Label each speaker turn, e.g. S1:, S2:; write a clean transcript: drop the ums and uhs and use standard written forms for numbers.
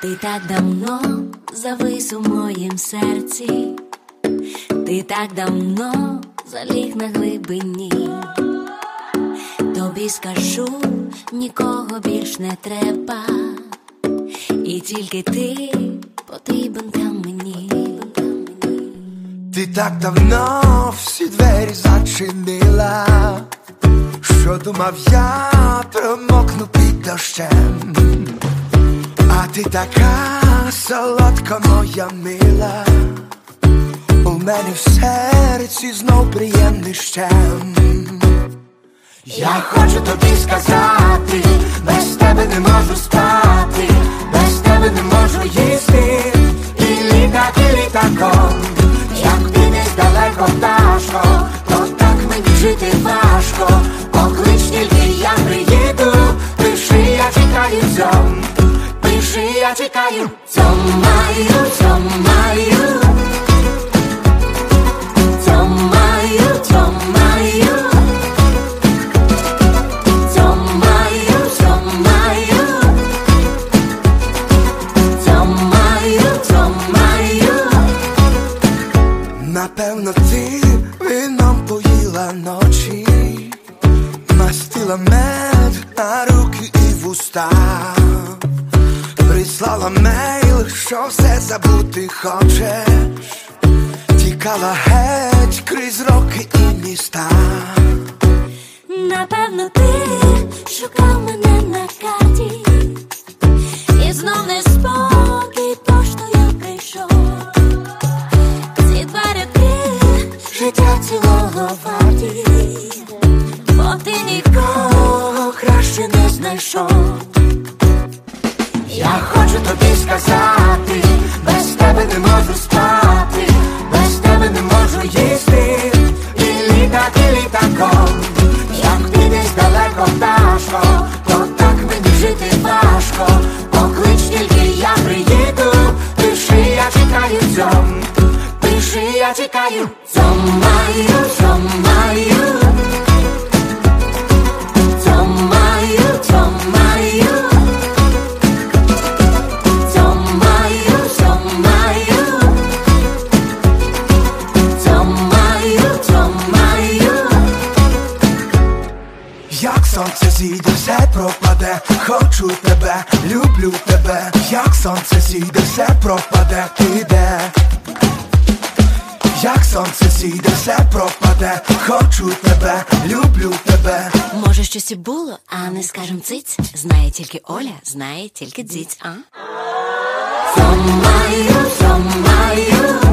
S1: Ти так давно завис у моїм серці, ти так давно заліг на глибині. Тобі скажу, нікого більш не треба, і тільки ти потрібен там мені.
S2: Ти так давно всі двері зачинила, що думав я промокну під дощем. А ти така солодка, моя мила, у мене в серці знов приємний щем. Я хочу тобі сказати, без тебе не можу спати, без тебе не можу їсти і літати літаком. Як ти десь далеко, пташко, то так мені жити важко. Поклич, тільки я приїду, пиши, я чекаю цьом. Пиши, я чекаю цьомаю, цьомаю, цьомаю, цьомаю, цьомаю, цьомаю, цьомаю, цьомаю. Напевно, ти вином поїла ночі, мастила мед на руки і вуста, прислала мейл, що все забути хочеш, тікала геть крізь роки і міста.
S1: Напевно, ти шукав мене на карті, і знов неспокій, поштою прийшов. Ці два ряди життя цілого варті, бо ти нікого краще не знайшов.
S2: Я хочу тобі сказати, без тебе не можу спати, без тебе не можу їсти і літати літаком. Як ти десь далеко, пташко, то так мені жити важко. Поклич, тільки я приїду, пиши, я чекаю цьом. Пиши, я чекаю цьомаю, цьомаю, цьомаю, цьомаю, цьомаю, цьомаю, цьомаю. Як сонце зійде, все пропаде, хочу тебе, люблю тебе. Як сонце зійде, все пропаде, піде. Як сонце зійде, все пропаде, хочу тебе, люблю тебе.
S1: Може, щось і було, а не скажем циць. Знає тільки Оля, знає тільки дзіць, а?
S2: Цьомаю, цьомаю.